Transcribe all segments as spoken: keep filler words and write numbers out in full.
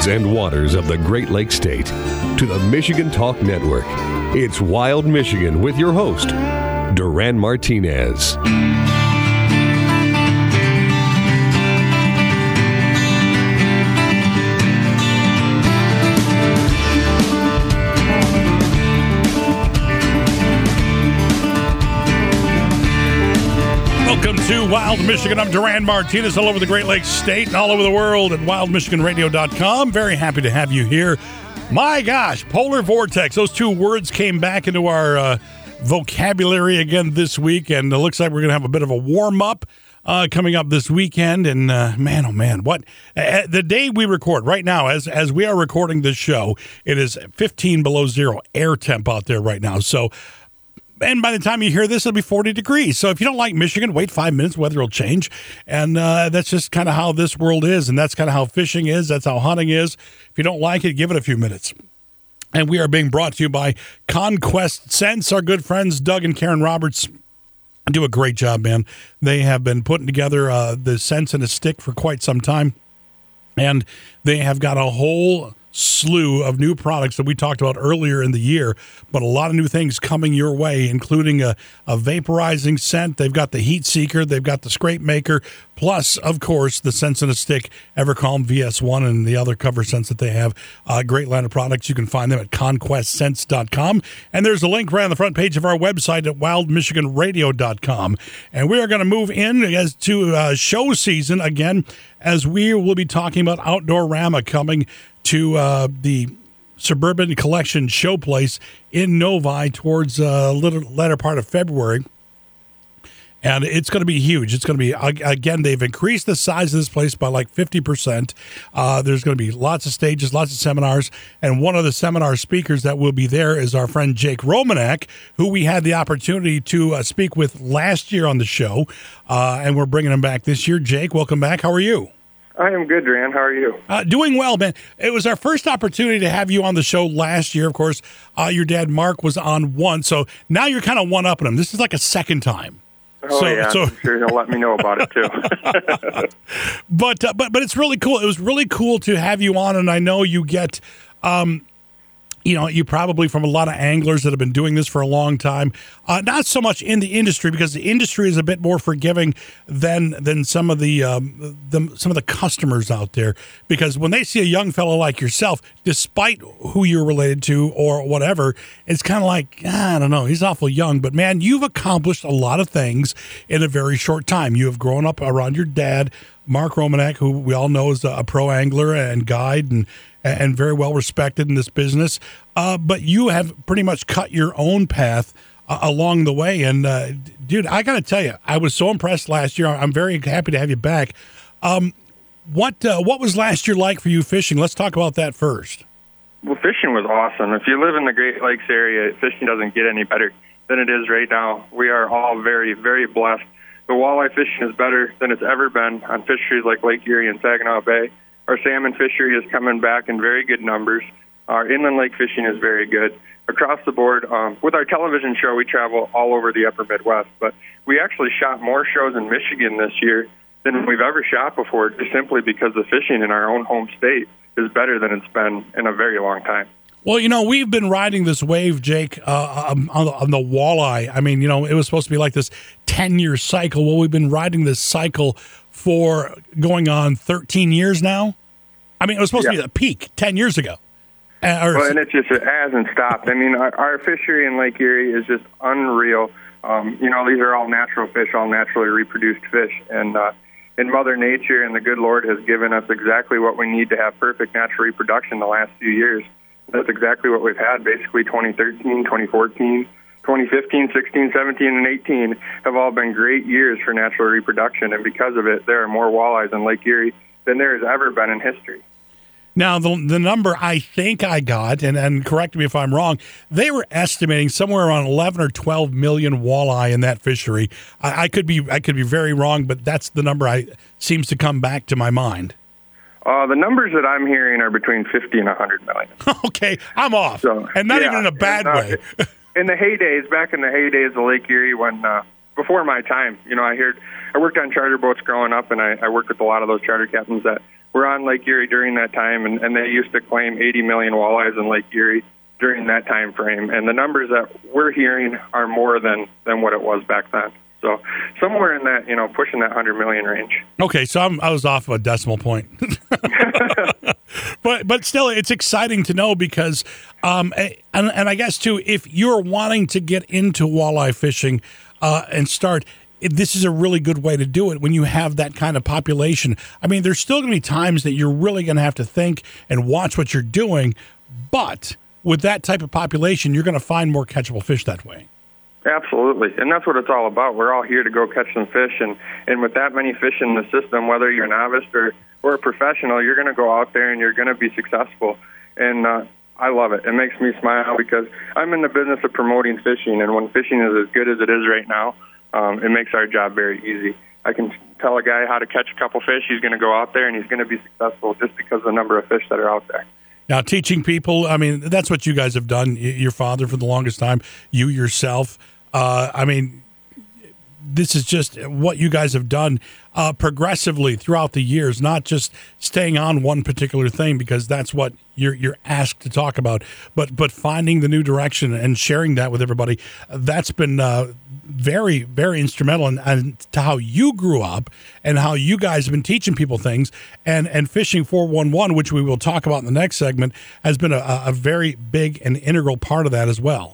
and waters of the Great Lakes State to the Michigan Talk Network. It's Wild Michigan with your host, Duran Martinez. Welcome to Wild Michigan. I'm Duran Martinez, all over the Great Lakes State and all over the world at wild michigan radio dot com. Very happy to have you here. My gosh, polar vortex. Those two words came back into our uh, vocabulary again this week, and it looks like we're going to have a bit of a warm-up uh, coming up this weekend. And uh, man, oh man, what uh, the day we record right now, as as we are recording this show, it is fifteen below zero air temp out there right now. So. And by the time you hear this, it'll be forty degrees. So if you don't like Michigan, wait five minutes, weather will change. And uh, that's just kind of how this world is. And that's kind of how fishing is. That's how hunting is. If you don't like it, give it a few minutes. And we are being brought to you by Conquest Scents. Our good friends, Doug and Karen Roberts, do a great job, man. They have been putting together uh, the scents in a stick for quite some time. And they have got a whole slew of new products that we talked about earlier in the year, but a lot of new things coming your way, including a, a vaporizing scent. They've got the Heat Seeker, they've got the Scrape Maker, plus, of course, the Scents in a Stick, Evercalm V S one, and the other cover scents that they have. Uh, great line of products. You can find them at conquest scents dot com, and there's a link right on the front page of our website at wild michigan radio dot com. And we are going to move in as to uh, show season again, as we will be talking about Outdoorama coming to uh, the Suburban Collection Showplace in Novi towards a uh, little latter part of February. And it's going to be huge. It's going to be, again, they've increased the size of this place by like fifty percent. Uh, there's going to be lots of stages, lots of seminars. And one of the seminar speakers that will be there is our friend Jake Romanek, who we had the opportunity to uh, speak with last year on the show. Uh, and we're bringing him back this year. Jake, welcome back. How are you? I am good, Duran. How are you? Uh, doing well, man. It was our first opportunity to have you on the show last year. Of course, uh, your dad, Mark, was on once. So now you're kind of one-upping him. This is like a second time. Oh, so, yeah. So, I'm sure he'll let me know about it, too. but, uh, but but it's really cool. It was really cool to have you on, and I know you get um, – you know, you probably from a lot of anglers that have been doing this for a long time. Uh, not so much in the industry, because the industry is a bit more forgiving than than some of the, um, the some of the customers out there. Because when they see a young fellow like yourself, despite who you're related to or whatever, it's kind of like, ah, I don't know, he's awful young. But man, you've accomplished a lot of things in a very short time. You have grown up around your dad, Mark Romanek, who we all know is a pro angler and guide and and very well respected in this business. Uh, but you have pretty much cut your own path uh, along the way. And, uh, dude, I got to tell you, I was so impressed last year. I'm very happy to have you back. Um, what uh, what was last year like for you fishing? Let's talk about that first. Well, fishing was awesome. If you live in the Great Lakes area, fishing doesn't get any better than it is right now. We are all very, very blessed. The walleye fishing is better than it's ever been on fisheries like Lake Erie and Saginaw Bay. Our salmon fishery is coming back in very good numbers. Our inland lake fishing is very good. Across the board, um, with our television show, we travel all over the upper Midwest. But we actually shot more shows in Michigan this year than we've ever shot before, just simply because the fishing in our own home state is better than it's been in a very long time. Well, you know, we've been riding this wave, Jake, uh, on, the, on the walleye. I mean, you know, it was supposed to be like this ten-year cycle. Well, we've been riding this cycle for going on thirteen years now. I mean, it was supposed yeah. to be the peak ten years ago. Uh, or, well, and it just it hasn't stopped. I mean, our, our fishery in Lake Erie is just unreal. Um, you know, these are all natural fish, all naturally reproduced fish. And uh, in Mother Nature and the good Lord has given us exactly what we need to have perfect natural reproduction the last few years. That's exactly what we've had. Basically, twenty thirteen, twenty fourteen, twenty fifteen, sixteen, seventeen, and eighteen have all been great years for natural reproduction. And because of it, there are more walleyes in Lake Erie than there has ever been in history. Now, the the number I think I got, and, and correct me if I'm wrong, they were estimating somewhere around eleven or twelve million walleye in that fishery. I, I could be I could be very wrong, but that's the number I seems to come back to my mind. Uh, the numbers that I'm hearing are between fifty and one hundred million. Okay, I'm off, so, and not yeah, even in a bad and, uh, way. In the heydays, back in the heydays of Lake Erie, when uh, before my time, you know, I heard I worked on charter boats growing up, and I, I worked with a lot of those charter captains that were on Lake Erie during that time, and, and they used to claim eighty million walleyes in Lake Erie during that time frame. And the numbers that we're hearing are more than, than what it was back then. So somewhere in that, you know, pushing that one hundred million range. Okay, so I'm, I was off a decimal point. but but still, it's exciting to know because, um, and, and I guess, too, if you're wanting to get into walleye fishing uh, and start, this is a really good way to do it when you have that kind of population. I mean, there's still going to be times that you're really going to have to think and watch what you're doing, but with that type of population, you're going to find more catchable fish that way. Absolutely, and that's what it's all about. We're all here to go catch some fish, and, and with that many fish in the system, whether you're a novice or, or a professional, you're going to go out there and you're going to be successful. And uh, I love it. It makes me smile because I'm in the business of promoting fishing, and when fishing is as good as it is right now, um, it makes our job very easy. I can tell a guy how to catch a couple fish. He's going to go out there, and he's going to be successful just because of the number of fish that are out there. Now, teaching people, I mean, that's what you guys have done. Your father for the longest time, you yourself. Uh, I mean, this is just what you guys have done uh, progressively throughout the years, not just staying on one particular thing because that's what you're you're asked to talk about, but but finding the new direction and sharing that with everybody. That's been uh, very, very instrumental in, in to how you grew up and how you guys have been teaching people things. And, and Fishing four one one, which we will talk about in the next segment, has been a, a very big and integral part of that as well.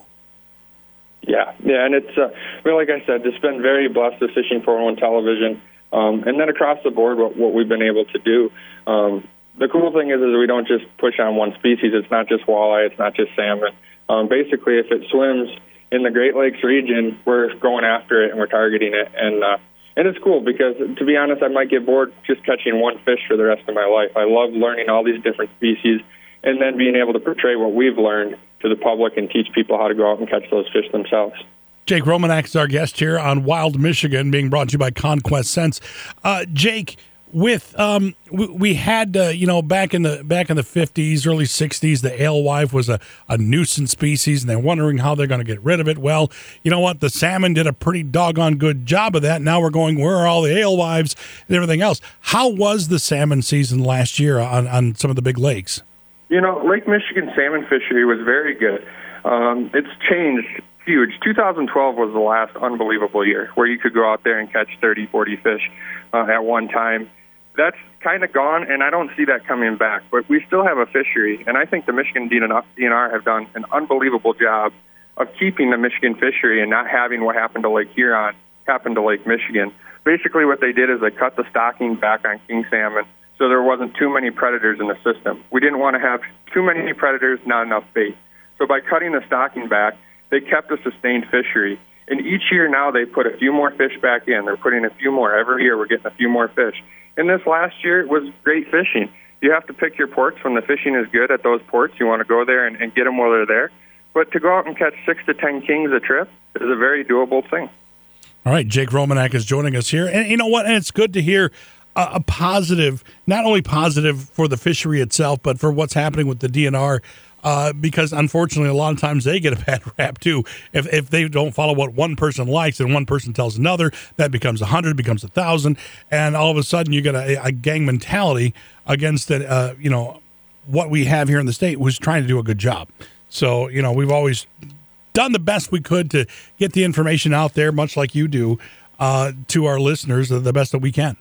Yeah, yeah, and it's, uh, well, like I said, it's been very blessed with Fishing four one one television, um, and then across the board what, what we've been able to do. Um, the cool thing is, is we don't just push on one species. It's not just walleye. It's not just salmon. Um, basically, if it swims in the Great Lakes region, we're going after it and we're targeting it. And uh, and it's cool because, to be honest, I might get bored just catching one fish for the rest of my life. I love learning all these different species and then being able to portray what we've learned to the public and teach people how to go out and catch those fish themselves. Jake Romanek is our guest here on Wild Michigan, being brought to you by Conquest Scents. Uh, Jake, with um, we, we had uh, you know back in the back in the fifties, early sixties, the alewife was a, a nuisance species, and they're wondering how they're going to get rid of it. Well, you know what? The salmon did a pretty doggone good job of that. Now we're going, where are all the alewives and everything else? How was the salmon season last year on, on some of the big lakes? You know, Lake Michigan salmon fishery was very good. Um, it's changed huge. two thousand twelve was the last unbelievable year where you could go out there and catch thirty, forty fish uh, at one time. That's kind of gone, and I don't see that coming back. But we still have a fishery, and I think the Michigan D N R have done an unbelievable job of keeping the Michigan fishery and not having what happened to Lake Huron happen to Lake Michigan. Basically what they did is they cut the stocking back on king salmon, so there wasn't too many predators in the system. We didn't want to have too many predators, not enough bait. So by cutting the stocking back, they kept a sustained fishery. And each year now they put a few more fish back in. They're putting a few more. Every year we're getting a few more fish. And this last year it was great fishing. You have to pick your ports when the fishing is good at those ports. You want to go there and, and get them while they're there. But to go out and catch six to ten kings a trip is a very doable thing. All right, Jake Romanek is joining us here. And you know what? And it's good to hear a, a positive, not only positive for the fishery itself, but for what's happening with the D N R. Uh, because unfortunately, a lot of times they get a bad rap too. If if they don't follow what one person likes and one person tells another, that becomes a hundred, becomes a thousand, and all of a sudden you get a, a gang mentality against the, uh, you know, what we have here in the state, who's trying to do a good job. So you know, we've always done the best we could to get the information out there, much like you do, uh, to our listeners, the best that we can.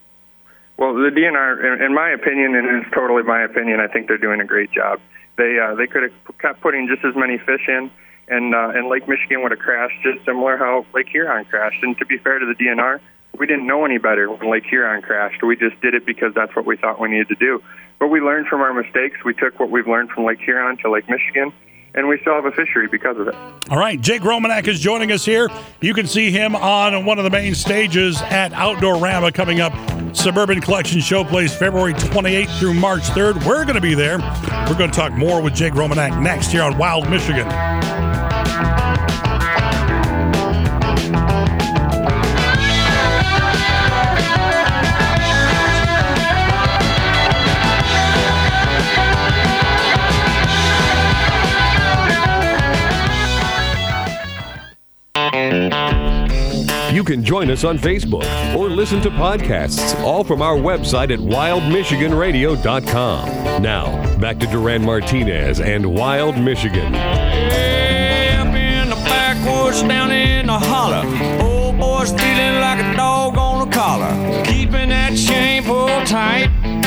Well, the D N R, in my opinion, and it's totally my opinion, I think they're doing a great job. They uh, they could have kept putting just as many fish in, and uh, and Lake Michigan would have crashed just similar how Lake Huron crashed. And to be fair to the D N R, we didn't know any better when Lake Huron crashed. We just did it because that's what we thought we needed to do. But we learned from our mistakes. We took what we've learned from Lake Huron to Lake Michigan, and we still have a fishery because of it. All right, Jake Romanek is joining us here. You can see him on one of the main stages at Outdoor Rama coming up. Suburban Collection Showplace, February twenty-eighth through March third. We're going to be there. We're going to talk more with Jake Romanek next here on Wild Michigan. You can join us on Facebook or listen to podcasts, all from our website at wild michigan radio dot com. Now, back to Duran Martinez and Wild Michigan. Hey, up in the backwoods, down in the holler. Old boy's feeling like a dog on a collar. Keeping that chain pulled tight.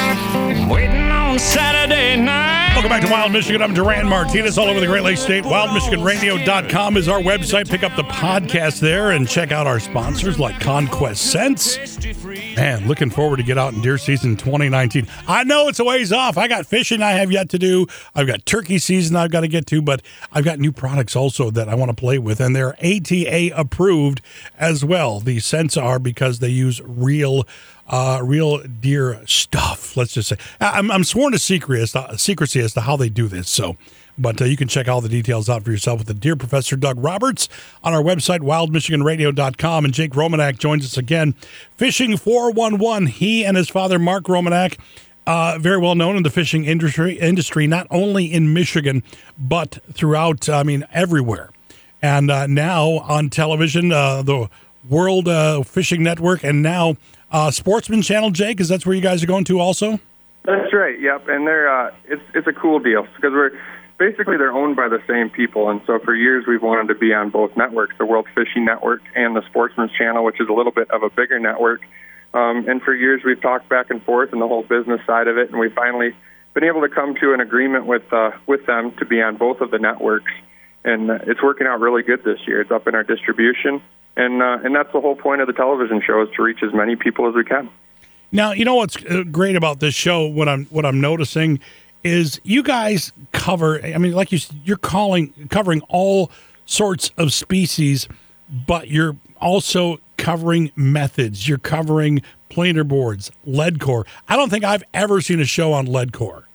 Waiting on Saturday night. Welcome back to Wild Michigan. I'm Duran Martinez, all over the Great Lakes State. wild michigan radio dot com is our website. Pick up the podcast there and check out our sponsors like Conquest Scents. Man, looking forward to get out in deer season twenty nineteen. I know it's a ways off. I got fishing I have yet to do. I've got turkey season I've got to get to, but I've got new products also that I want to play with, and they're A T A approved as well. The scents are because they use real Uh, real deer stuff, let's just say. I'm, I'm sworn to secrecy as, to secrecy as to how they do this, so, but uh, you can check all the details out for yourself with the Deer Professor Doug Roberts on our website, wild michigan radio dot com, and Jake Romanak joins us again. Fishing four one one, he and his father, Mark Romanak, uh, very well known in the fishing industry, industry, not only in Michigan, but throughout, I mean, everywhere. And uh, now on television, uh, the World uh, Fishing Network, and now Uh, Sportsman Channel, Jake, is that where you guys are going to also? That's right. Yep, and they're uh, it's it's a cool deal because we're basically they're owned by the same people, and so for years we've wanted to be on both networks, the World Fishing Network and the Sportsman's Channel, which is a little bit of a bigger network. Um, and for years we've talked back and forth and the whole business side of it, and we finally been able to come to an agreement with uh, with them to be on both of the networks, and uh, it's working out really good this year. It's up in our distribution. And uh, and that's the whole point of the television show, is to reach as many people as we can. Now, you know what's great about this show, what I'm what I'm noticing, is you guys cover, I mean, like you, you're calling, covering all sorts of species, but you're also covering methods. You're covering planer boards, lead core. I don't think I've ever seen a show on lead core.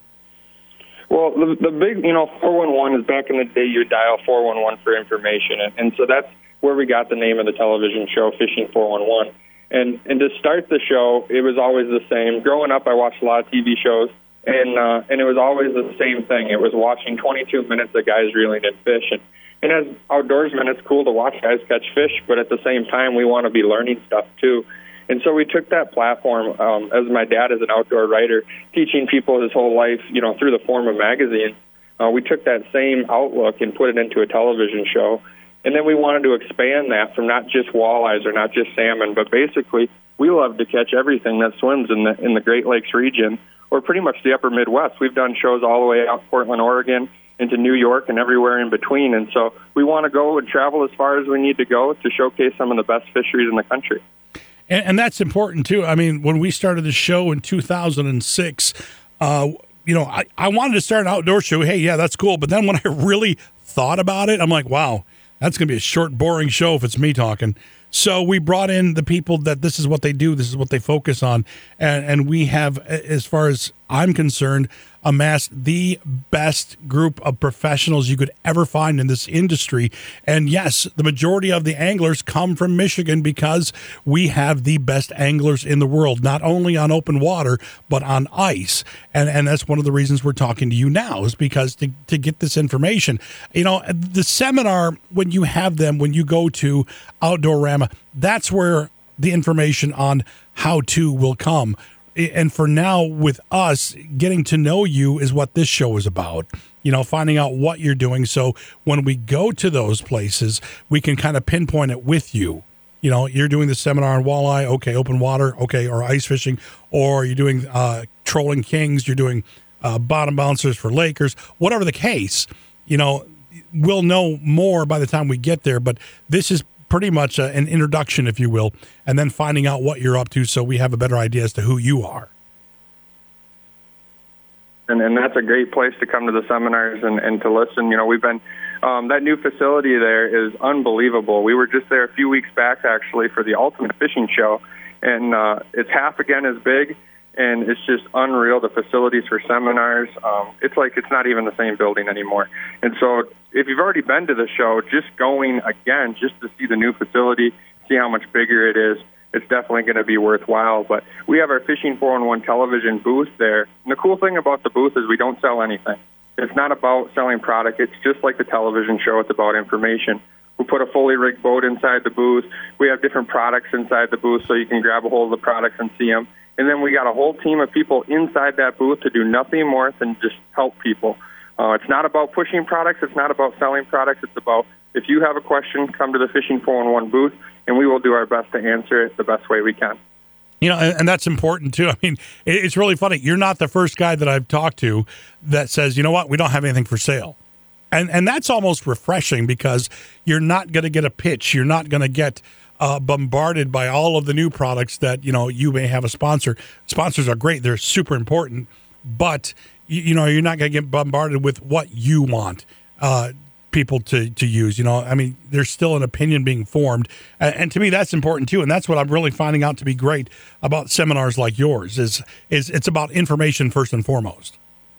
Well, the, the big, you know, four one one is back in the day you dial four one one for information, and, and so that's where we got the name of the television show, Fishing four one one. And and to start the show, it was always the same. Growing up, I watched a lot of T V shows, and uh, and it was always the same thing. It was watching twenty-two minutes of guys reeling in fish. And, and as outdoorsmen, it's cool to watch guys catch fish, but at the same time, we want to be learning stuff too. And so we took that platform, um, as my dad is an outdoor writer, teaching people his whole life, you know, through the form of magazines. Uh, we took that same outlook and put it into a television show. And then we wanted to expand that from not just walleyes or not just salmon, but basically we love to catch everything that swims in the in the Great Lakes region, or pretty much the upper Midwest. We've done shows all the way out Portland, Oregon, into New York, and everywhere in between. And so we want to go and travel as far as we need to go to showcase some of the best fisheries in the country. And, and that's important, too. I mean, when we started the show in two thousand six, uh, you know, I, I wanted to start an outdoor show. Hey, yeah, that's cool. But then when I really thought about it, I'm like, wow, that's going to be a short, boring show if it's me talking. So we brought in the people that this is what they do, this is what they focus on, and, and we have, as far as I'm concerned, amassed the best group of professionals you could ever find in this industry. And yes, the majority of the anglers come from Michigan because we have the best anglers in the world, not only on open water, but on ice. And and that's one of the reasons we're talking to you now, is because to, to get this information. You know, the seminar, when you have them, when you go to Outdoorama, that's where the information on how to will come. And for now, with us, getting to know you is what this show is about, you know, finding out what you're doing. So when we go to those places, we can kind of pinpoint it with you. You know, you're doing the seminar on walleye, okay, open water, okay, or ice fishing, or you're doing uh, trolling kings, you're doing uh, bottom bouncers for Lakers, whatever the case, you know, we'll know more by the time we get there. But this is pretty much a, an introduction, if you will, and then finding out what you're up to so we have a better idea as to who you are. And, and that's a great place to come to the seminars and, and to listen. You know, we've been, um, that new facility there is unbelievable. We were just there a few weeks back, actually, for the Ultimate Fishing Show, and uh, it's half again as big, and it's just unreal, the facilities for seminars. Um, it's like it's not even the same building anymore. And so if you've already been to the show, just going again, just to see the new facility, see how much bigger it is, it's definitely going to be worthwhile. But we have our Fishing four one one television booth there. And the cool thing about the booth is we don't sell anything. It's not about selling product. It's just like the television show. It's about information. We put a fully rigged boat inside the booth. We have different products inside the booth so you can grab a hold of the products and see them. And then we got a whole team of people inside that booth to do nothing more than just help people. Uh, it's not about pushing products. It's not about selling products. It's about, if you have a question, come to the Fishing four one one booth, and we will do our best to answer it the best way we can. You know, and, and that's important, too. I mean, it, it's really funny. You're not the first guy that I've talked to that says, you know what, we don't have anything for sale. And and that's almost refreshing because you're not going to get a pitch. You're not going to get uh, bombarded by all of the new products that, you know, you may have a sponsor. Sponsors are great. They're super important. But, you, you know, you're not going to get bombarded with what you want uh, people to, to use. You know, I mean, there's still an opinion being formed. And, and to me, that's important, too. And that's what I'm really finding out to be great about seminars like yours is is it's about information first and foremost.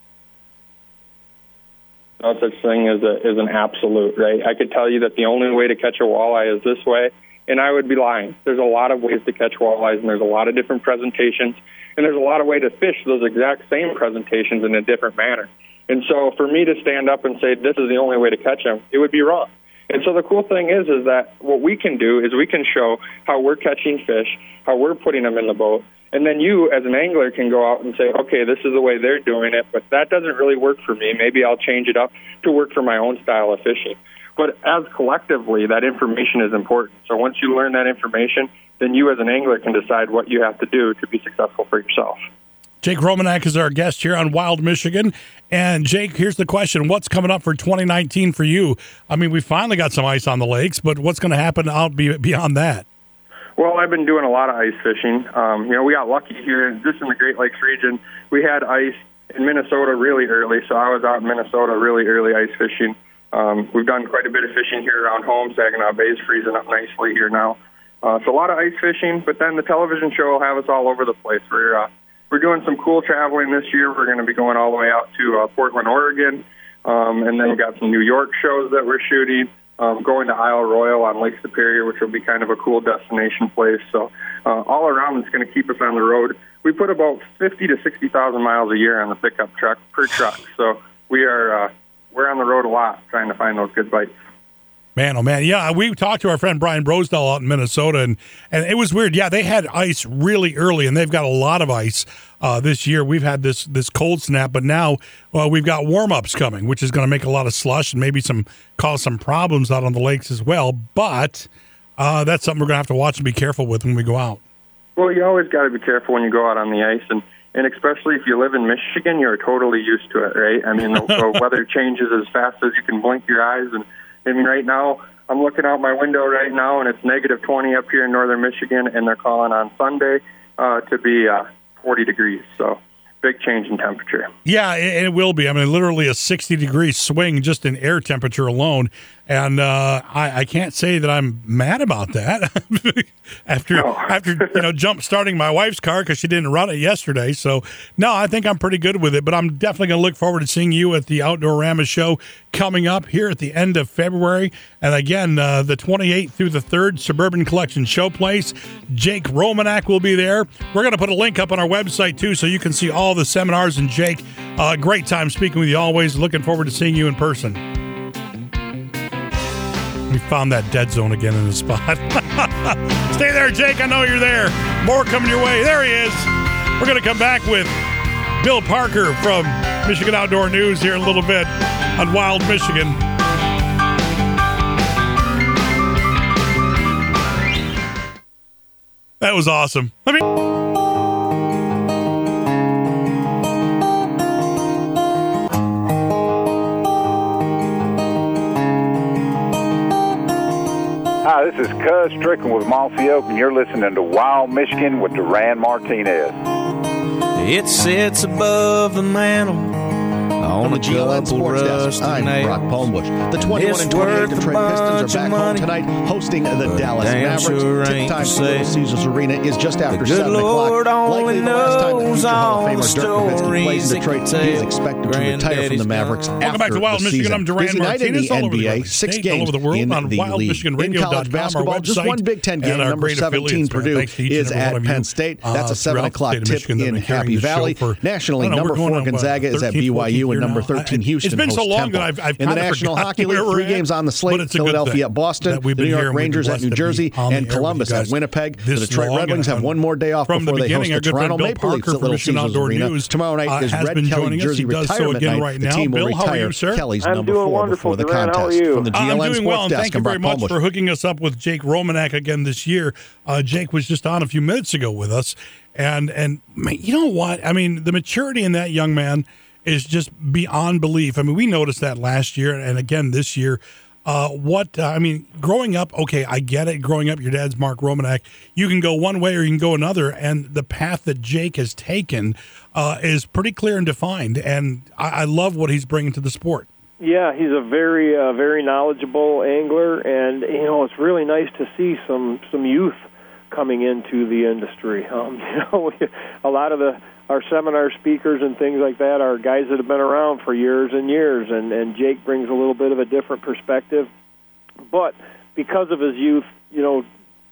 No such thing as a as an absolute, right? I could tell you that the only way to catch a walleye is this way, and I would be lying. There's a lot of ways to catch walleyes, and there's a lot of different presentations, and there's a lot of ways to fish those exact same presentations in a different manner. And so for me to stand up and say this is the only way to catch them, it would be wrong. And so the cool thing is, is that what we can do is we can show how we're catching fish, how we're putting them in the boat, and then you, as an angler, can go out and say, okay, this is the way they're doing it, but that doesn't really work for me. Maybe I'll change it up to work for my own style of fishing. But as collectively, that information is important. So once you learn that information, then you as an angler can decide what you have to do to be successful for yourself. Jake Romanak is our guest here on Wild Michigan. And, Jake, here's the question. What's coming up for twenty nineteen for you? I mean, we finally got some ice on the lakes, but what's going to happen out beyond that? Well, I've been doing a lot of ice fishing. Um, you know, we got lucky here just in the Great Lakes region. We had ice in Minnesota really early, so I was out in Minnesota really early ice fishing. Um, we've done quite a bit of fishing here around home. Saginaw Bay is freezing up nicely here now. Uh, so a lot of ice fishing, but then the television show will have us all over the place. We're uh, we're doing some cool traveling this year. We're going to be going all the way out to uh, Portland, Oregon, um, and then we've got some New York shows that we're shooting. Um, going to Isle Royale on Lake Superior, which will be kind of a cool destination place. So uh, all around, it's going to keep us on the road. We put about fifty to sixty thousand miles a year on the pickup truck per truck. So we are uh, we're on the road a lot trying to find those good bites. Man, oh man, yeah, we talked to our friend Brian Brosdell out in Minnesota, and, and it was weird. Yeah, they had ice really early, and they've got a lot of ice uh, this year. We've had this this cold snap, but now well, we've got warm-ups coming, which is going to make a lot of slush and maybe some cause some problems out on the lakes as well. But uh, that's something we're going to have to watch and be careful with when we go out. Well, you always got to be careful when you go out on the ice, and, and especially if you live in Michigan, you're totally used to it, right? I mean, the, the weather changes as fast as you can blink your eyes, and I mean, right now, I'm looking out my window right now, and it's negative twenty up here in northern Michigan, and they're calling on Sunday uh, to be uh, forty degrees. So big change in temperature. Yeah, it, it will be. I mean, literally a sixty-degree swing just in air temperature alone. And uh, I, I can't say that I'm mad about that after No. after you know jump starting my wife's car because she didn't run it yesterday. So no, I think I'm pretty good with it. But I'm definitely going to look forward to seeing you at the Outdoor Rama show coming up here at the end of February. And again, uh, the twenty-eighth through the third, Suburban Collection Showplace. Jake Romanak will be there. We're going to put a link up on our website too, so you can see all the seminars. And Jake, uh, great time speaking with you always. Looking forward to seeing you in person. We found that dead zone again in the spot. Stay there, Jake. I know you're there. More coming your way. There he is. We're going to come back with Bill Parker from Michigan Outdoor News here in a little bit on Wild Michigan. That was awesome. Let me... Hi, this is Cuz Strickland with Mossy Oak, and you're listening to Wild Michigan with Duran Martinez. It sits above the mantle on, on the G L N Sports Desk, I'm Brock Palmbush. The twenty-one and twenty-eight Detroit Pistons are back home tonight, hosting the Dallas Mavericks. Sure Tip time to to Little Caesars Arena is just after seven Lord o'clock. Likely the last time that future Hall of Famer Dirk Nowitzki plays in Detroit. He is expected to retire from the Mavericks after Welcome back to Wild the Michigan. season. I'm Duran Busy night in Martinez, the all over N B A, the six state, games all over the world in on the wild league. michigan In radio dot com, college basketball, our just website, one Big Ten game, and our number great seventeen, affiliates, man. Purdue, Thanks to each is and every one at of you, Penn State. uh, That's a seven throughout the o'clock state of tip Michigan that in are carrying Happy the show Valley. for- Nationally, I don't know, number we're going four on, what, Gonzaga is at thirteenth, B Y U two, and number now. thirteen I, Houston. It's been so hosts long Temple. that I've, I've in the kind of National Hockey League, three games on the slate: Philadelphia at Boston, the New York Rangers at New Jersey, and Columbus at Winnipeg. The Detroit Red Wings have one more day off before they host the Toronto Maple Leafs at Little Caesars Arena. News, Tomorrow night uh, is Red Kelly Jersey retirement night. Right the now. team will Bill, retire you, Kelly's I'm number doing four wonderful, before the Duran. contest. How are you? From the G L N I'm doing Sports well, and Desk, thank you I'm very Brock much Palmush. for hooking us up with Jake Romanek again this year. Uh, Jake was just on a few minutes ago with us, and and man, you know what? I mean, the maturity in that young man is just beyond belief. I mean, we noticed that last year, and again this year. Uh, what uh, I mean, growing up, okay, I get it. Growing up, your dad's Mark Romanek. You can go one way or you can go another, and the path that Jake has taken uh, is pretty clear and defined. And I, I love what he's bringing to the sport. Yeah, he's a very, uh, very knowledgeable angler, and you know it's really nice to see some some youth coming into the industry. Um, you know, a lot of the our seminar speakers and things like that are guys that have been around for years and years, and, and Jake brings a little bit of a different perspective. But because of his youth, you know,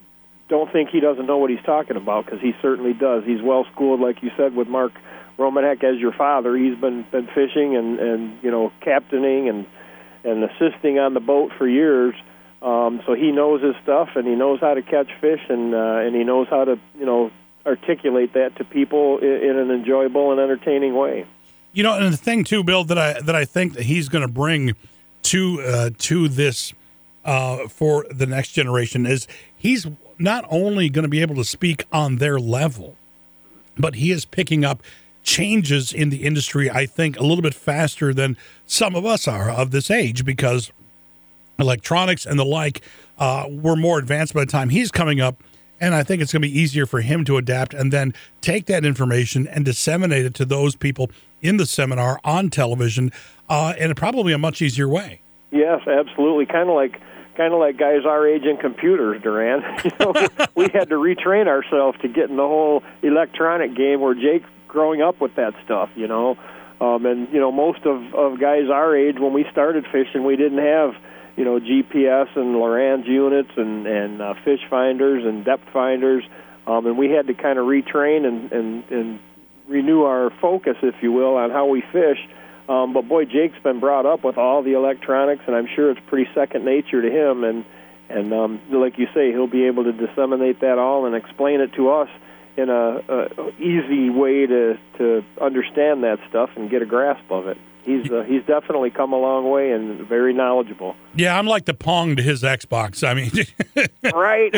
don't think he doesn't know what he's talking about, because he certainly does. He's well-schooled, like you said, with Mark Romanek as your father. He's been, been fishing and, and, you know, captaining and, and assisting on the boat for years. Um, so he knows his stuff, and he knows how to catch fish, and uh, and he knows how to, you know, articulate that to people in, in an enjoyable and entertaining way. You know, and the thing too, Bill, that I that I think that he's going to bring to uh, to this uh, for the next generation is he's not only going to be able to speak on their level, but he is picking up changes in the industry, I think, a little bit faster than some of us are of this age, because electronics and the like uh, were more advanced by the time he's coming up. And I think it's going to be easier for him to adapt and then take that information and disseminate it to those people in the seminar on television uh, in probably a much easier way. Yes, absolutely. Kind of like kind of like guys our age in computers, Duran. You know, we had to retrain ourselves to get in the whole electronic game, where Jake growing up with that stuff, you know. Um, and, you know, most of, of guys our age, when we started fishing, we didn't have, you know, G P S and Lorange units and, and uh, fish finders and depth finders, um, and we had to kind of retrain and, and, and renew our focus, if you will, on how we fish. Um, but, boy, Jake's been brought up with all the electronics, and I'm sure it's pretty second nature to him. And, and um, like you say, he'll be able to disseminate that all and explain it to us in a, a easy way to, to understand that stuff and get a grasp of it. He's uh, he's definitely come a long way and very knowledgeable. Yeah, I'm like the Pong to his Xbox. I mean, right,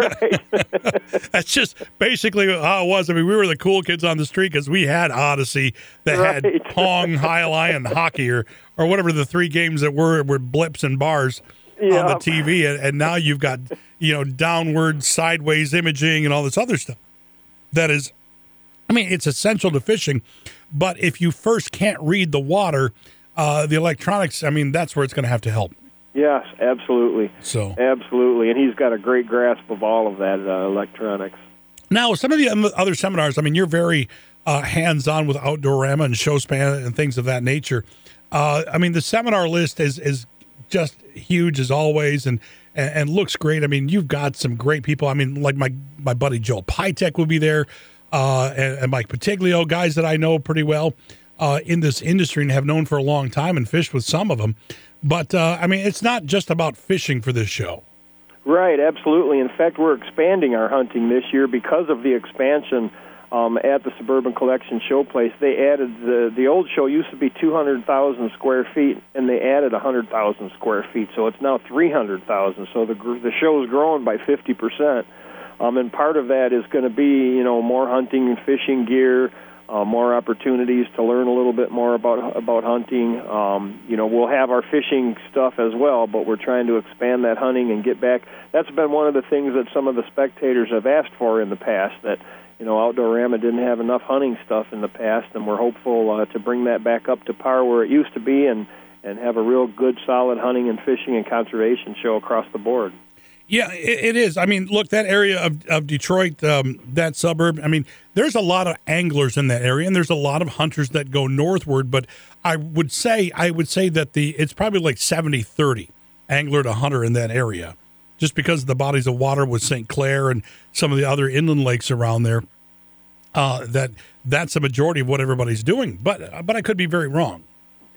right. That's just basically how it was. I mean, we were the cool kids on the street because we had Odyssey that right. had Pong, Jai-Alai, and hockey, or or whatever the three games that were were blips and bars yeah. on the T V, and, and now you've got, you know, downward, sideways imaging and all this other stuff. That is, I mean, it's essential to fishing. But if you first can't read the water, uh, the electronics, I mean, that's where it's going to have to help. Yes, absolutely. So absolutely, and he's got a great grasp of all of that uh, electronics. Now, some of the other seminars, I mean, you're very uh, hands-on with Outdoorama and Showspan and things of that nature. Uh, I mean, the seminar list is is just huge as always, and, and and looks great. I mean, you've got some great people. I mean, like my my buddy Joel Pytek will be there. Uh, and, and Mike Patiglio, guys that I know pretty well uh, in this industry and have known for a long time and fished with some of them. But, uh, I mean, it's not just about fishing for this show. Right, absolutely. In fact, we're expanding our hunting this year because of the expansion um, at the Suburban Collection Showplace. They added, the, the old show used to be two hundred thousand square feet, and they added one hundred thousand square feet, so it's now three hundred thousand. So the, the show is growing by fifty percent. Um, and part of that is going to be, you know, more hunting and fishing gear, uh, more opportunities to learn a little bit more about about hunting. Um, you know, we'll have our fishing stuff as well, but we're trying to expand that hunting and get back. That's been one of the things that some of the spectators have asked for in the past, that, you know, Outdoorama didn't have enough hunting stuff in the past, and we're hopeful uh, to bring that back up to par where it used to be and, and have a real good, solid hunting and fishing and conservation show across the board. Yeah, it, it is. I mean, look, that area of, of Detroit, um, that suburb, I mean, there's a lot of anglers in that area, and there's a lot of hunters that go northward, but I would say I would say that the it's probably like seventy thirty angler to hunter in that area, just because of the bodies of water with Saint Clair and some of the other inland lakes around there, uh, that that's the majority of what everybody's doing. But but I could be very wrong.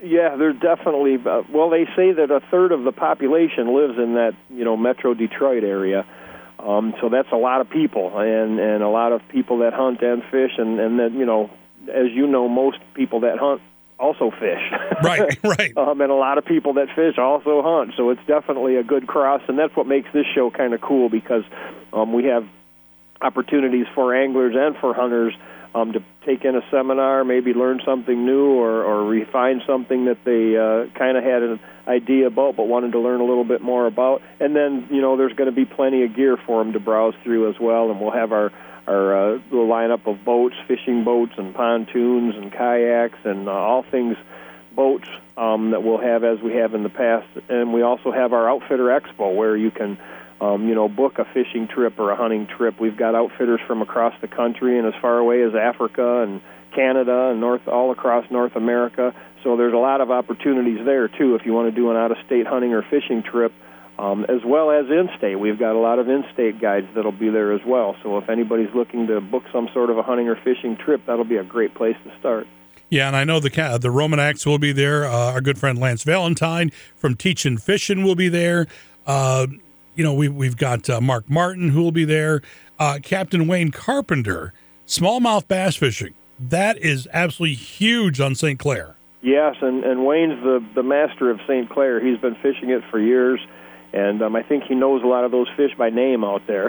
Yeah, there's definitely. Uh, well, they say that a third of the population lives in that, you know, Metro Detroit area. Um, so that's a lot of people, and, and a lot of people that hunt and fish, and, and that, you know, as you know, most people that hunt also fish. Right, right. um, and a lot of people that fish also hunt. So it's definitely a good cross, and that's what makes this show kind of cool, because um, we have opportunities for anglers and for hunters um, to take in a seminar, maybe learn something new, or, or refine something that they uh, kind of had an idea about but wanted to learn a little bit more about. And then, you know, there's going to be plenty of gear for them to browse through as well, and we'll have our, our uh, little lineup of boats, fishing boats and pontoons and kayaks and uh, all things boats um, that we'll have as we have in the past. And we also have our Outfitter Expo, where you can Um, you know, book a fishing trip or a hunting trip. We've got outfitters from across the country and as far away as Africa and Canada and north, all across North America. So there's a lot of opportunities there, too, if you want to do an out-of-state hunting or fishing trip, um, as well as in-state. We've got a lot of in-state guides that'll be there as well. So if anybody's looking to book some sort of a hunting or fishing trip, that'll be a great place to start. Yeah, and I know the the Romanex will be there. Uh, our good friend Lance Valentine from Teachin' Fishin' will be there. Uh You know, we, we've got uh, Mark Martin, who will be there. Uh, Captain Wayne Carpenter, smallmouth bass fishing. That is absolutely huge on Saint Clair. Yes, and, and Wayne's the, the master of Saint Clair. He's been fishing it for years, and um, I think he knows a lot of those fish by name out there.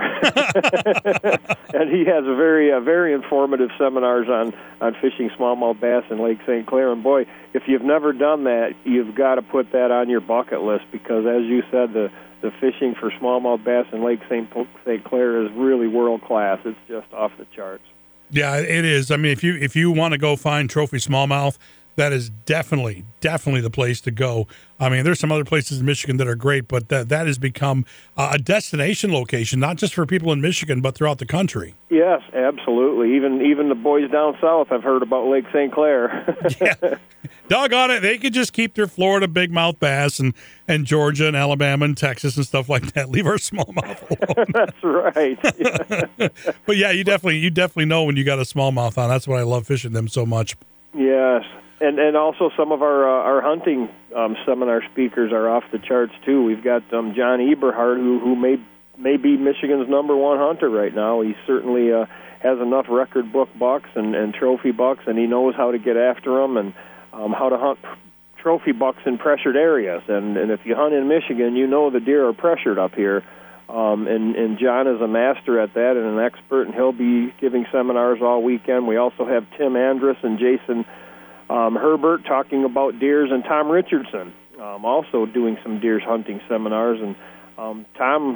And he has a very uh, very informative seminars on, on fishing smallmouth bass in Lake Saint Clair. And, boy, if you've never done that, you've got to put that on your bucket list, because, as you said, the The fishing for smallmouth bass in Lake Saint Saint Clair is really world class. It's just off the charts. Yeah, it is. I mean, if you if you want to go find trophy smallmouth, that is definitely definitely the place to go. I mean, there's some other places in Michigan that are great, but that that has become a destination location, not just for people in Michigan, but throughout the country. Yes, absolutely. Even even the boys down south have heard about Lake Saint Clair. Yeah. Doggone it, they could just keep their Florida big mouth bass and, and Georgia and Alabama and Texas and stuff like that. Leave our smallmouth alone. That's right. Yeah. But yeah, you definitely you definitely know when you got a smallmouth on. That's why I love fishing them so much. Yes, and and also some of our uh, our hunting um, seminar speakers are off the charts too. We've got um, John Eberhard, who who may may be Michigan's number one hunter right now. He certainly uh, has enough record book bucks and, and trophy bucks, and he knows how to get after them and Um, how to hunt trophy bucks in pressured areas. And, and if you hunt in Michigan, you know the deer are pressured up here. Um, and, and John is a master at that and an expert, and he'll be giving seminars all weekend. We also have Tim Andrus and Jason um, Herbert talking about deers, and Tom Richardson um, also doing some deers hunting seminars. And um, Tom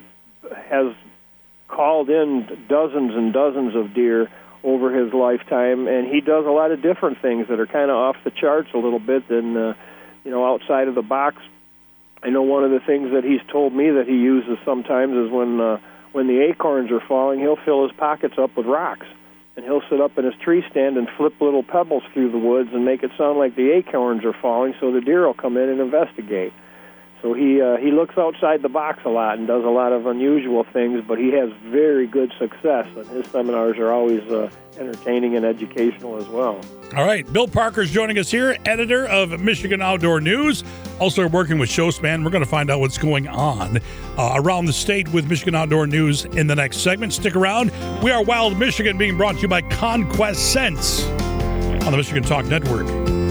has called in dozens and dozens of deer over his lifetime, and he does a lot of different things that are kind of off the charts a little bit and, uh, you know, outside of the box. I know one of the things that he's told me that he uses sometimes is when uh, when the acorns are falling, he'll fill his pockets up with rocks, and he'll sit up in his tree stand and flip little pebbles through the woods and make it sound like the acorns are falling, so the deer will come in and investigate. So he uh, he looks outside the box a lot and does a lot of unusual things, but he has very good success, and his seminars are always uh, entertaining and educational as well. All right, Bill Parker's joining us here, editor of Michigan Outdoor News, also working with Showspan. We're going to find out what's going on uh, around the state with Michigan Outdoor News in the next segment. Stick around. We are Wild Michigan, being brought to you by Conquest Scents on the Michigan Talk Network.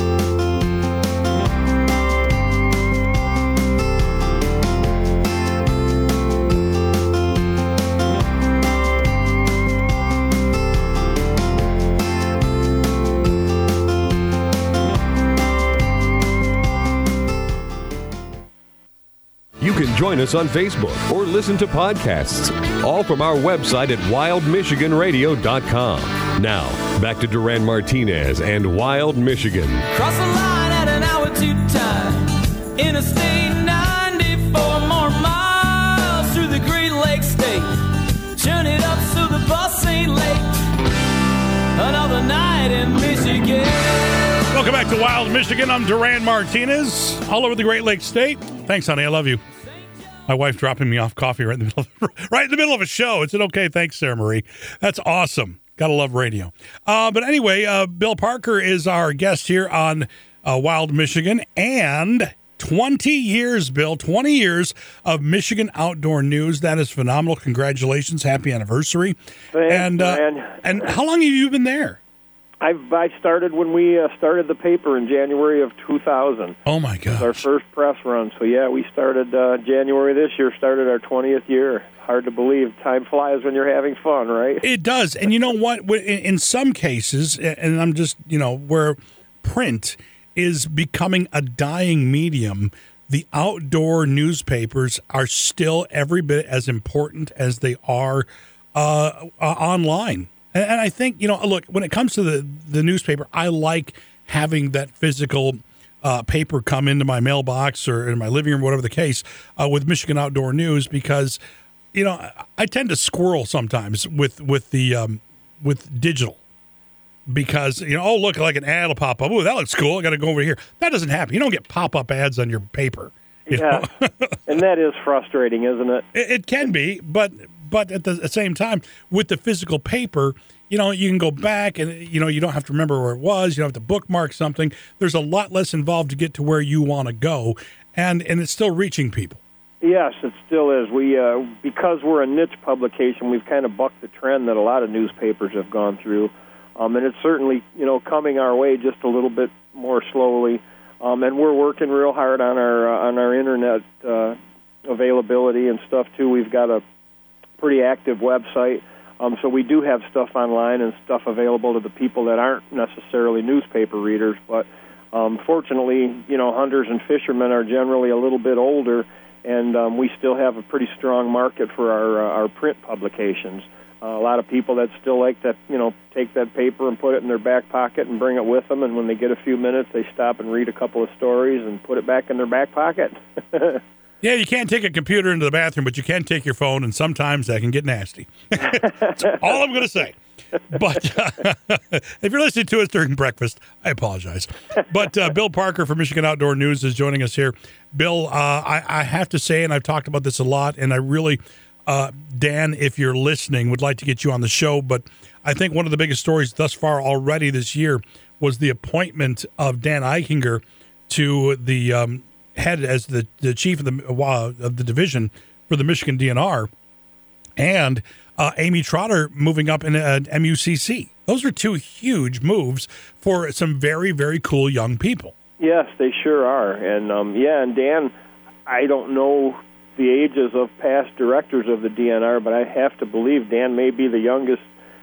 Join us on Facebook or listen to podcasts, all from our website at wild michigan radio dot com. Now, back to Duran Martinez and Wild Michigan. Cross the line at an hour to time. Interstate ninety-four, more miles through the Great Lakes State. Turn it up so the bus ain't late. Another night in Michigan. Welcome back to Wild Michigan. I'm Duran Martinez, all over the Great Lakes State. Thanks, honey. I love you. My wife dropping me off coffee right in the middle of, right in the middle of a show. It's an okay, thanks, Sarah Marie. That's awesome. Gotta love radio. Uh, but anyway, uh, Bill Parker is our guest here on uh, Wild Michigan, and twenty years, Bill, twenty years of Michigan Outdoor News. That is phenomenal. Congratulations. Happy anniversary. Thanks, and uh, and how long have you been there? I've, I started when we uh, started the paper in January of two thousand. Oh, my gosh. Our first press run. So, yeah, we started uh, January this year, started our twentieth year. Hard to believe. Time flies when you're having fun, right? It does. And you know what? In some cases, and I'm just, you know, where print is becoming a dying medium, the outdoor newspapers are still every bit as important as they are uh, uh, online. And I think, you know, look, when it comes to the, the newspaper, I like having that physical uh, paper come into my mailbox or in my living room, whatever the case, uh, with Michigan Outdoor News, because, you know, I tend to squirrel sometimes with with the um, with digital, because, you know, oh, look, like an ad will pop up. Oh, that looks cool. I got to go over here. That doesn't happen. You don't get pop-up ads on your paper. You yeah, and that is frustrating, isn't it? It, it can be, but... But at the same time, with the physical paper, you know, you can go back and, you know, you don't have to remember where it was. You don't have to bookmark something. There's a lot less involved to get to where you want to go. And, and it's still reaching people. Yes, it still is. We uh, because we're a niche publication, we've kind of bucked the trend that a lot of newspapers have gone through. Um, and it's certainly, you know, coming our way just a little bit more slowly. Um, and we're working real hard on our, uh, on our Internet uh, availability and stuff, too. We've got a pretty active website, um, so we do have stuff online and stuff available to the people that aren't necessarily newspaper readers, but um, fortunately, you know, hunters and fishermen are generally a little bit older, and um, we still have a pretty strong market for our uh, our print publications. Uh, a lot of people that still like that, you know, take that paper and put it in their back pocket and bring it with them, and when they get a few minutes, they stop and read a couple of stories and put it back in their back pocket. Yeah, you can't take a computer into the bathroom, but you can take your phone, and sometimes that can get nasty. That's all I'm going to say. But uh, if you're listening to us during breakfast, I apologize. But uh, Bill Parker from Michigan Outdoor News is joining us here. Bill, uh, I, I have to say, and I've talked about this a lot, and I really, uh, Dan, if you're listening, would like to get you on the show. But I think one of the biggest stories thus far already this year was the appointment of Dan Eichinger to the um, head as the, the chief of the uh, of the division for the Michigan D N R, and uh, Amy Trotter moving up in uh, M U C C. Those are two huge moves for some very, very cool young people. Yes, they sure are. And, um, yeah, and Dan, I don't know the ages of past directors of the D N R, but I have to believe Dan may be the youngest,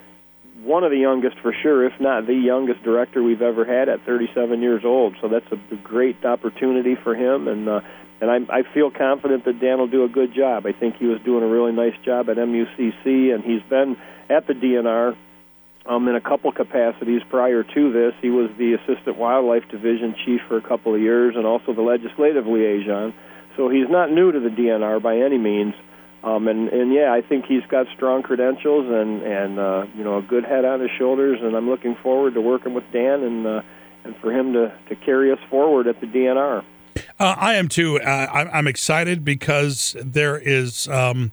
one of the youngest for sure, if not the youngest director we've ever had at thirty-seven years old. So that's a great opportunity for him, and uh, and I, I feel confident that Dan will do a good job. I think he was doing a really nice job at M U C C, and he's been at the D N R um, in a couple capacities prior to this. He was the Assistant Wildlife Division Chief for a couple of years and also the Legislative Liaison. So he's not new to the D N R by any means. Um, and, and, yeah, I think he's got strong credentials and, and uh, you know, a good head on his shoulders, and I'm looking forward to working with Dan and uh, and for him to, to carry us forward at the D N R. Uh, I am, too. Uh, I'm excited because there is um,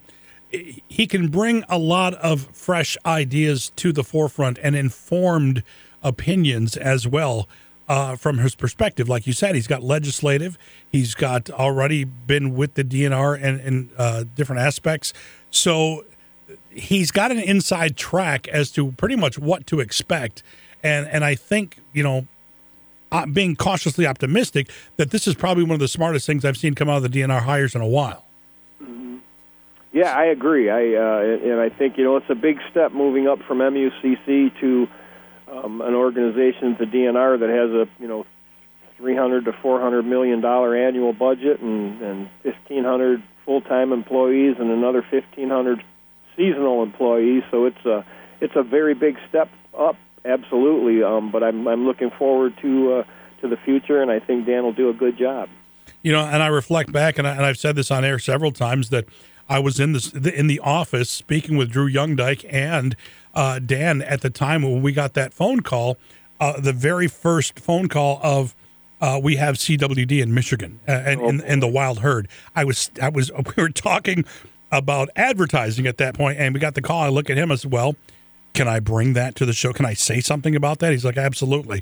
– he can bring a lot of fresh ideas to the forefront and informed opinions as well. Uh, from his perspective, like you said, he's got legislative. He's got already been with the D N R and in uh, different aspects. So he's got an inside track as to pretty much what to expect. And and I think, you know, uh, being cautiously optimistic that this is probably one of the smartest things I've seen come out of the D N R hires in a while. Mm-hmm. Yeah, I agree. I uh, and I think, you know, it's a big step moving up from M U C C to Um, an organization, the D N R, that has a you know three hundred to four hundred million dollar annual budget and and fifteen hundred full time employees and another fifteen hundred seasonal employees. So it's a it's a very big step up, absolutely. Um, but I'm I'm looking forward to uh, to the future, and I think Dan will do a good job. You know, and I reflect back, and, I, and I've said this on air several times, that I was in this in the office speaking with Drew Youngdyke and uh, Dan at the time when we got that phone call, uh, the very first phone call of uh, we have C W D in Michigan uh, and, oh. and, and the wild herd. I was I was we were talking about advertising at that point, and we got the call. I look at him as well. Can I bring that to the show? Can I say something about that? He's like, absolutely.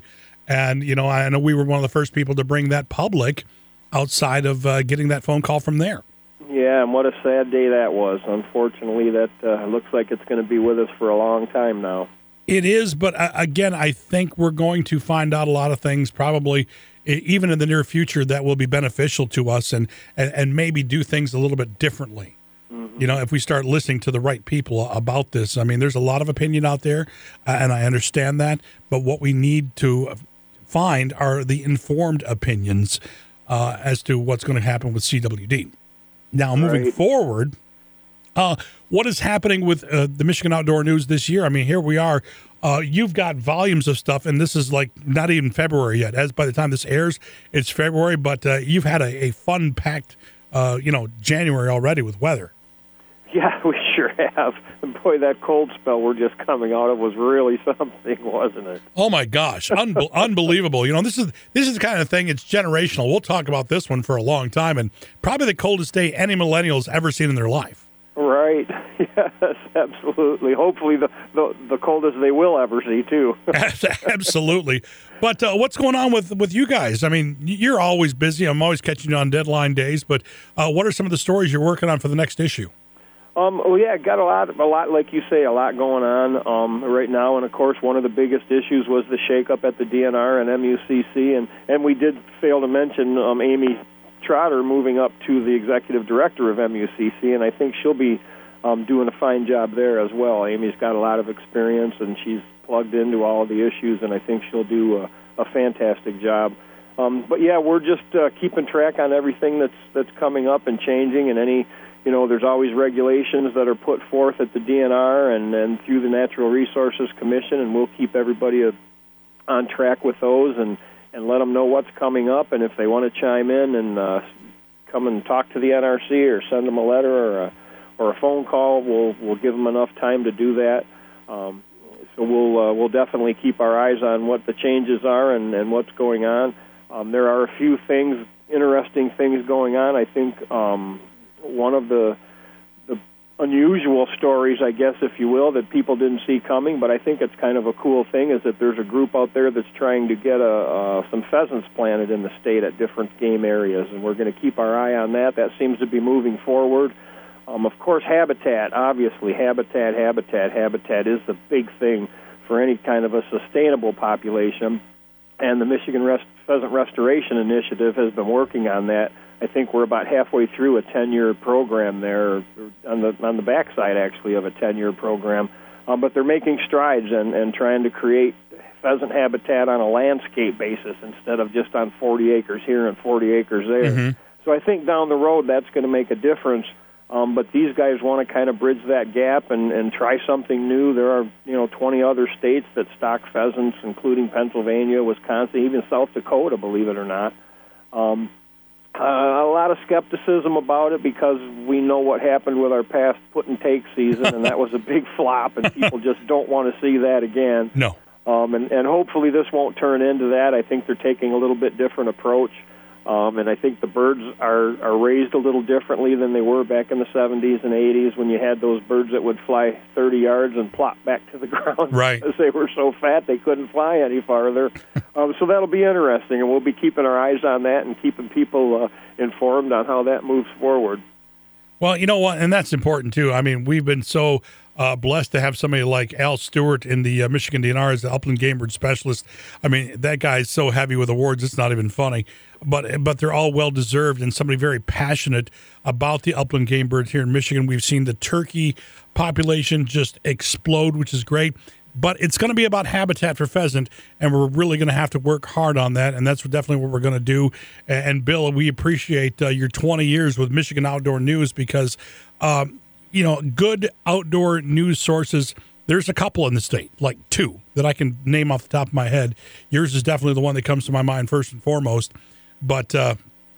And, you know, I know we were one of the first people to bring that public outside of uh, getting that phone call from there. Yeah, and what a sad day that was. Unfortunately, that uh, looks like it's going to be with us for a long time now. It is, but uh, again, I think we're going to find out a lot of things probably even in the near future that will be beneficial to us and, and, and maybe do things a little bit differently. You know, if we start listening to the right people about this. I mean, there's a lot of opinion out there, uh, and I understand that. But what we need to find are the informed opinions uh, as to what's going to happen with C W D. Now, moving right. forward, uh, what is happening with uh, the Michigan Outdoor News this year? I mean, here we are. Uh, you've got volumes of stuff, and this is like not even February yet. As by the time this airs, it's February. But uh, you've had a, a fun-packed, uh, you know, January already with weather. Yeah, we sure have. And boy, that cold spell we're just coming out of was really something, wasn't it? Oh my gosh, Unbe- unbelievable! You know, this is this is the kind of thing. It's generational. We'll talk about this one for a long time, and probably the coldest day any millennial's ever seen in their life. Right. Yes, absolutely. Hopefully, the the, the coldest they will ever see too. Absolutely. But uh, what's going on with, with you guys? I mean, you're always busy. I'm always catching you on deadline days. But uh, what are some of the stories you're working on for the next issue? Um, well, yeah, got a lot, a lot, like you say, a lot going on um, right now. And of course, one of the biggest issues was the shakeup at the D N R and M U C C, and and we did fail to mention um, Amy Trotter moving up to the executive director of M U C C, and I think she'll be um, doing a fine job there as well. Amy's got a lot of experience, and she's plugged into all of the issues, and I think she'll do a, a fantastic job. Um, but yeah, we're just uh, keeping track on everything that's that's coming up and changing, and any. You know, there's always regulations that are put forth at the D N R and, and through the Natural Resources Commission, and we'll keep everybody uh, on track with those and, and let them know what's coming up. And if they want to chime in and uh, come and talk to the N R C or send them a letter or a, or a phone call, we'll we'll give them enough time to do that. Um, so we'll uh, we'll definitely keep our eyes on what the changes are and, and what's going on. Um, there are a few things, interesting things going on. I think. Um, One of the the unusual stories, I guess, if you will, that people didn't see coming, but I think it's kind of a cool thing, is that there's a group out there that's trying to get a, uh, some pheasants planted in the state at different game areas, and we're going to keep our eye on that. That seems to be moving forward. Um, of course, habitat, obviously, habitat, habitat, habitat is the big thing for any kind of a sustainable population, and the Michigan Rest- Pheasant Restoration Initiative has been working on that. I think we're about halfway through a ten-year program there, on the on the backside, actually, of a ten-year program. Um, but they're making strides and, and trying to create pheasant habitat on a landscape basis instead of just on forty acres here and forty acres there. Mm-hmm. So I think down the road that's going to make a difference. Um, but these guys want to kind of bridge that gap and, and try something new. There are, you know, twenty other states that stock pheasants, including Pennsylvania, Wisconsin, even South Dakota, believe it or not. Um, Uh, a lot of skepticism about it because we know what happened with our past put-and-take season, and that was a big flop, and people just don't want to see that again. No. Um, and, and hopefully this won't turn into that. I think they're taking a little bit different approach, um, and I think the birds are, are raised a little differently than they were back in the seventies and eighties when you had those birds that would fly thirty yards and plop back to the ground right. because they were so fat they couldn't fly any farther. um, so that'll be interesting, and we'll be keeping our eyes on that and keeping people uh, informed on how that moves forward. Well, you know what, and that's important too. I mean, we've been so uh, blessed to have somebody like Al Stewart in the uh, Michigan D N R as the upland game bird specialist. I mean, that guy's so heavy with awards, it's not even funny. But but they're all well-deserved, and somebody very passionate about the upland game birds here in Michigan. We've seen the turkey population just explode, which is great. But it's going to be about habitat for pheasant, and we're really going to have to work hard on that, and that's definitely what we're going to do. And, Bill, we appreciate uh, your twenty years with Michigan Outdoor News because, um, you know, good outdoor news sources, there's a couple in the state, like two, that I can name off the top of my head. Yours is definitely the one that comes to my mind first and foremost. But uh,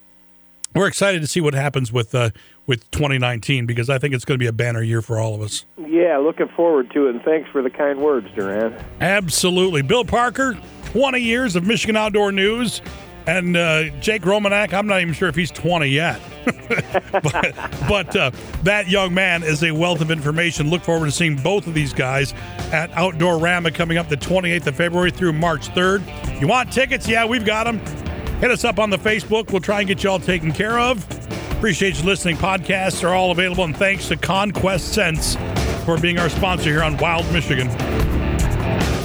we're excited to see what happens with uh, with twenty nineteen because I think it's going to be a banner year for all of us. Yeah, looking forward to it, and thanks for the kind words, Duran. Absolutely. Bill Parker, twenty years of Michigan Outdoor News. And uh, Jake Romanak, I'm not even sure if he's twenty yet. but but uh, that young man is a wealth of information. Look forward to seeing both of these guys at Outdoor Rama coming up the twenty-eighth of February through March third. You want tickets? Yeah, we've got them. Hit us up on the Facebook. We'll try and get you all taken care of. Appreciate you listening. Podcasts are all available, and thanks to Conquest Sense for being our sponsor here on Wild Michigan.